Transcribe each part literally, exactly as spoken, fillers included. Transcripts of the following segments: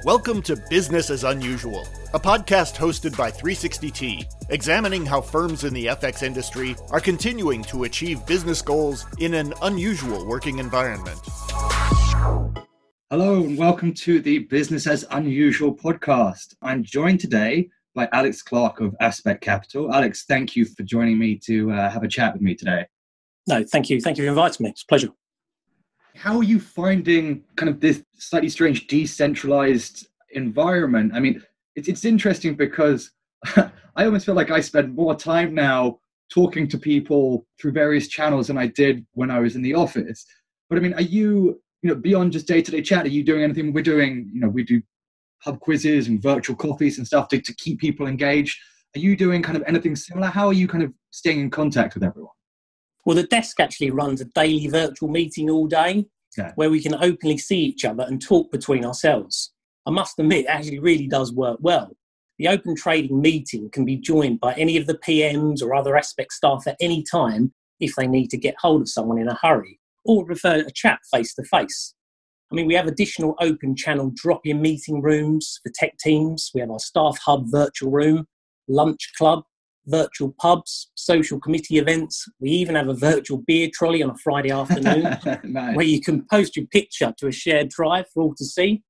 Welcome to Business as Unusual, a podcast hosted by three sixty T, examining how firms in the F X industry are continuing to achieve business goals in an unusual working environment. Hello and welcome to the Business as Unusual podcast. I'm joined today by Alex Clark of Aspect Capital. Alex, thank you for joining me to uh, have a chat with me today. No, thank you. Thank you for inviting me. It's a pleasure. How are you finding kind of this slightly strange decentralized environment? I mean, it's, it's interesting because I almost feel like I spend more time now talking to people through various channels than I did when I was in the office. But I mean, are you, you know, beyond just day-to-day chat, are you doing anything? We're doing, you know, we do pub quizzes and virtual coffees and stuff to, to keep people engaged. Are you doing kind of anything similar? How are you kind of staying in contact with everyone? Well, the desk actually runs a daily virtual meeting all day yeah. where we can openly see each other and talk between ourselves. I must admit, it actually really does work well. The open trading meeting can be joined by any of the P Ms or other Aspect staff at any time if they need to get hold of someone in a hurry or prefer a chat face-to-face. I mean, we have additional open channel drop-in meeting rooms for tech teams. We have our staff hub virtual room, lunch club, virtual pubs, social committee events. We even have a virtual beer trolley on a Friday afternoon nice. where you can post your picture to a shared drive for all to see.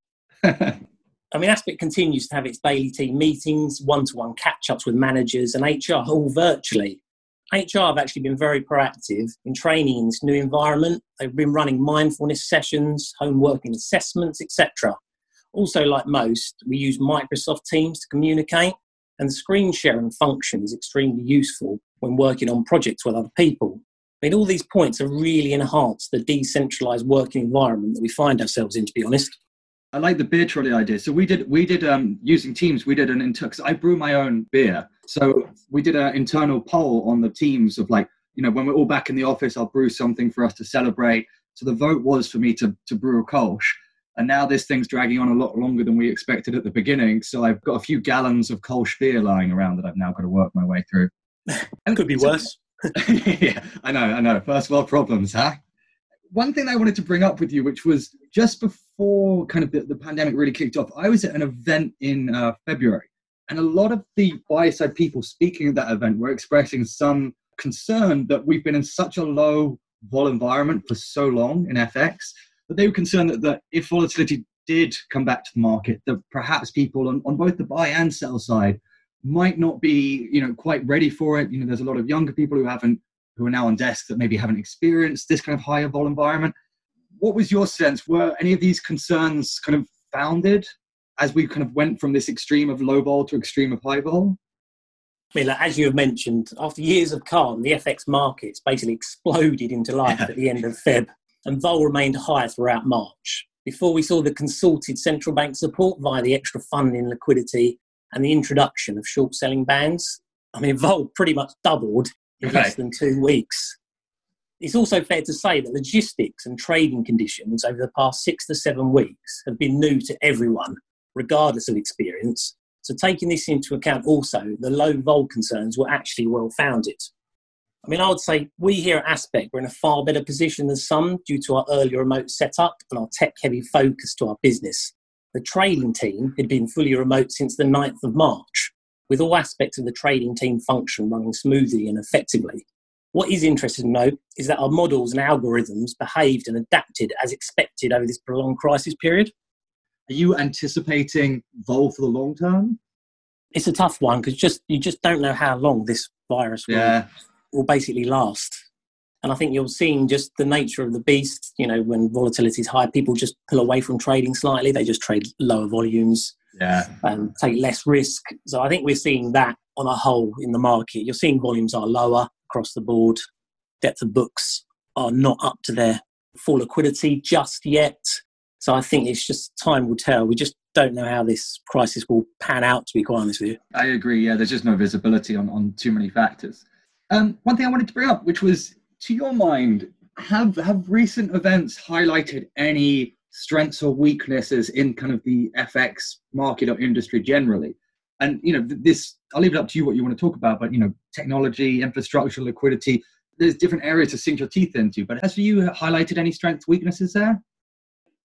I mean, Aspect continues to have its daily team meetings, one-to-one catch-ups with managers and H R all virtually. H R have actually been very proactive in training in this new environment. They've been running mindfulness sessions, home working assessments, et cetera. Also, like most, we use Microsoft Teams to communicate, and the screen sharing function is extremely useful when working on projects with other people. I mean, all these points have really enhanced the decentralized working environment that we find ourselves in, to be honest. I like the beer trolley idea. So we did, we did um, using Teams, we did an internal, because I brew my own beer. So we did an internal poll on the Teams of like, you know, when we're all back in the office, I'll brew something for us to celebrate. So the vote was for me to, to brew a Kolsch. And now this thing's dragging on a lot longer than we expected at the beginning. So I've got a few gallons of Kolsch beer lying around that I've now got to work my way through. And could be worse. Yeah, I know, I know. First world problems, huh? One thing I wanted to bring up with you, which was just before kind of the, the pandemic really kicked off, I was at an event in uh, February. And a lot of the buy-side people speaking at that event were expressing some concern that we've been in such a low vol environment for so long in F X that they were concerned that, that if volatility did come back to the market, that perhaps people on, on both the buy and sell side might not be, you know, quite ready for it. You know, there's a lot of younger people who haven't, who are now on desks that maybe haven't experienced this kind of higher vol environment. What was your sense? Were any of these concerns kind of founded as we kind of went from this extreme of low vol to extreme of high vol? I mean, like, as you have mentioned, after years of calm, the F X markets basically exploded into life at the end of Feb, and vol remained high throughout March, before we saw the consulted central bank support via the extra funding liquidity and the introduction of short selling bans. I mean, vol pretty much doubled in Okay. less than two weeks. It's also fair to say that logistics and trading conditions over the past six to seven weeks have been new to everyone, regardless of experience. So taking this into account also, the low vol concerns were actually well founded. I mean, I would say we here at Aspect were in a far better position than some due to our early remote setup and our tech-heavy focus to our business. The trading team had been fully remote since the ninth of March, with all aspects of the trading team function running smoothly and effectively. What is interesting to note is that our models and algorithms behaved and adapted as expected over this prolonged crisis period. Are you anticipating vol for the long term? It's a tough one because just you just don't know how long this virus will, Yeah. will basically last. And I think you're seeing just the nature of the beast. You know, when volatility is high, people just pull away from trading slightly. They just trade lower volumes. Yeah. And take less risk. So I think we're seeing that on a whole in the market. You're seeing volumes are lower across the board. Depth of books are not up to their full liquidity just yet. So I think it's just time will tell. We just don't know how this crisis will pan out, to be quite honest with you. I agree. Yeah, there's just no visibility on, on too many factors. Um, one thing I wanted to bring up, which was, to your mind, have have recent events highlighted any strengths or weaknesses in kind of the F X market or industry generally? And, you know, this, I'll leave it up to you what you want to talk about, but, you know, technology, infrastructure, liquidity, there's different areas to sink your teeth into. But has for you highlighted any strengths, weaknesses there?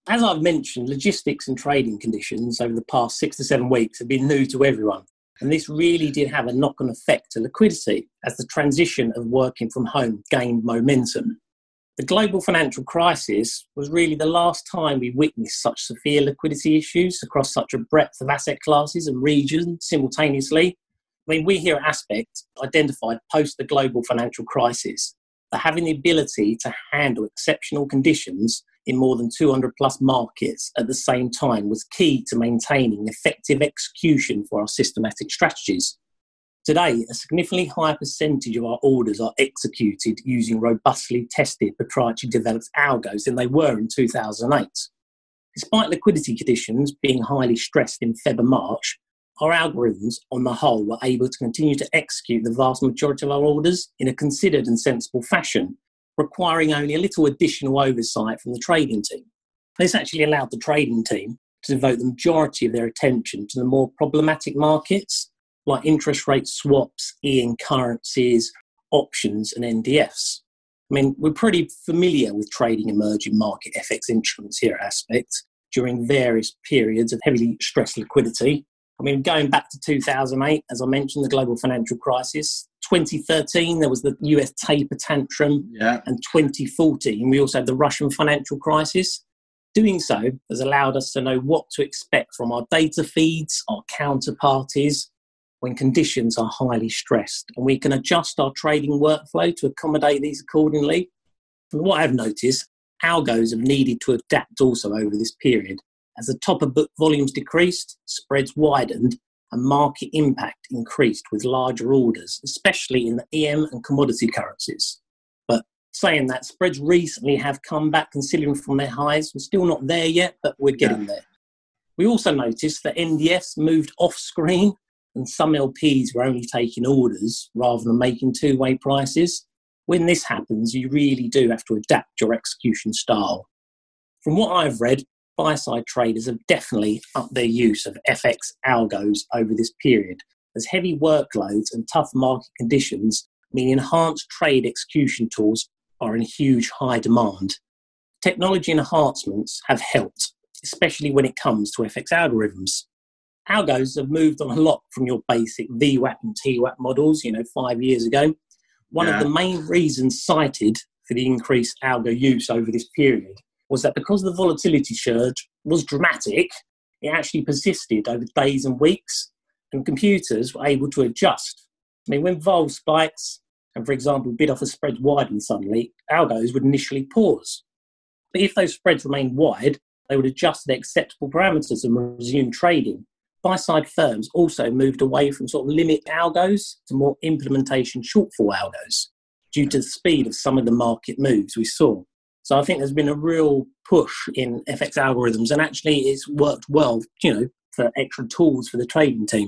As I've mentioned, logistics and trading conditions over the past six to seven weeks have been new to everyone. And this really did have a knock-on effect to liquidity as the transition of working from home gained momentum. The global financial crisis was really the last time we witnessed such severe liquidity issues across such a breadth of asset classes and regions simultaneously. I mean, we here at Aspect identified post the global financial crisis that having the ability to handle exceptional conditions in more than two hundred plus markets at the same time was key to maintaining effective execution for our systematic strategies. Today, a significantly higher percentage of our orders are executed using robustly tested proprietary developed algos than they were in two thousand eight. Despite liquidity conditions being highly stressed in February and March, our algorithms on the whole were able to continue to execute the vast majority of our orders in a considered and sensible fashion, requiring only a little additional oversight from the trading team. This actually allowed the trading team to devote the majority of their attention to the more problematic markets, like interest rate swaps, E M currencies, options and N D Fs. I mean, we're pretty familiar with trading emerging market F X instruments here at Aspect during various periods of heavily stressed liquidity. I mean, going back to two thousand eight, as I mentioned, the global financial crisis. twenty thirteen, there was the U S taper tantrum. Yeah. And twenty fourteen, we also had the Russian financial crisis. Doing so has allowed us to know what to expect from our data feeds, our counterparties, when conditions are highly stressed. And we can adjust our trading workflow to accommodate these accordingly. And what I've noticed, algos have needed to adapt also over this period. As the top of book volumes decreased, spreads widened, and market impact increased with larger orders, especially in the E M and commodity currencies. But saying that, spreads recently have come back considerably from their highs. We're still not there yet, but we're getting yeah. there. We also noticed that N D Fs moved off screen and some L Ps were only taking orders rather than making two-way prices. When this happens, you really do have to adapt your execution style. From what I've read, buy-side traders have definitely upped their use of F X algos over this period, as heavy workloads and tough market conditions mean enhanced trade execution tools are in huge high demand. Technology enhancements have helped, especially when it comes to F X algorithms. Algos have moved on a lot from your basic V WAP and T WAP models, you know, five years ago. One yeah. of the main reasons cited for the increased algo use over this period was that because the volatility surge was dramatic, it actually persisted over days and weeks, and computers were able to adjust. I mean, when vol spikes, and for example, bid-offer spreads widen suddenly, algos would initially pause. But if those spreads remained wide, they would adjust their acceptable parameters and resume trading. Buy-side firms also moved away from sort of limit algos to more implementation shortfall algos due to the speed of some of the market moves we saw. So I think there's been a real push in F X algorithms, and actually it's worked well, you know, for extra tools for the trading team.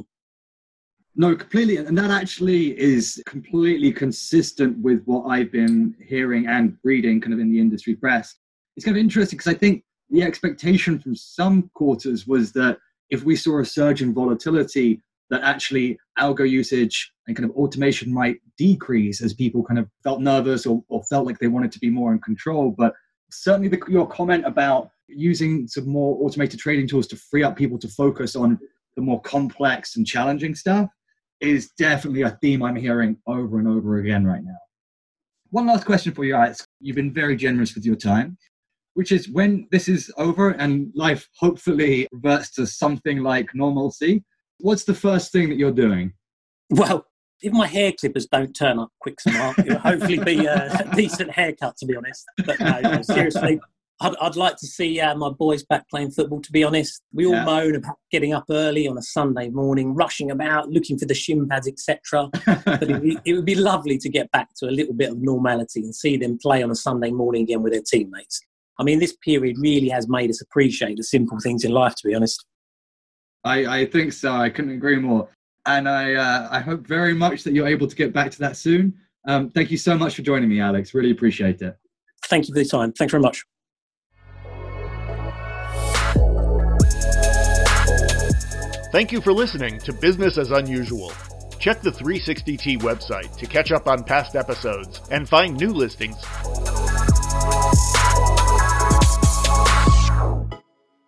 No, completely. And that actually is completely consistent with what I've been hearing and reading kind of in the industry press. It's kind of interesting because I think the expectation from some quarters was that if we saw a surge in volatility, that actually algo usage and kind of automation might decrease as people kind of felt nervous or, or felt like they wanted to be more in control. But certainly the, your comment about using some more automated trading tools to free up people to focus on the more complex and challenging stuff is definitely a theme I'm hearing over and over again right now. One last question for you, Alex. You've been very generous with your time, which is when this is over and life hopefully reverts to something like normalcy, what's the first thing that you're doing? Well, if my hair clippers don't turn up quick smart, it'll hopefully be a decent haircut, to be honest. But no, no seriously, I'd, I'd like to see uh, my boys back playing football, to be honest. We all yeah. moan about getting up early on a Sunday morning, rushing about, looking for the shin pads, et cetera. But it, it would be lovely to get back to a little bit of normality and see them play on a Sunday morning again with their teammates. I mean, this period really has made us appreciate the simple things in life, to be honest. I, I think so. I couldn't agree more. And I uh, I hope very much that you're able to get back to that soon. Um, thank you so much for joining me, Alex. Really appreciate it. Thank you for the time. Thanks very much. Thank you for listening to Business as Unusual. Check the three sixty T website to catch up on past episodes and find new listings.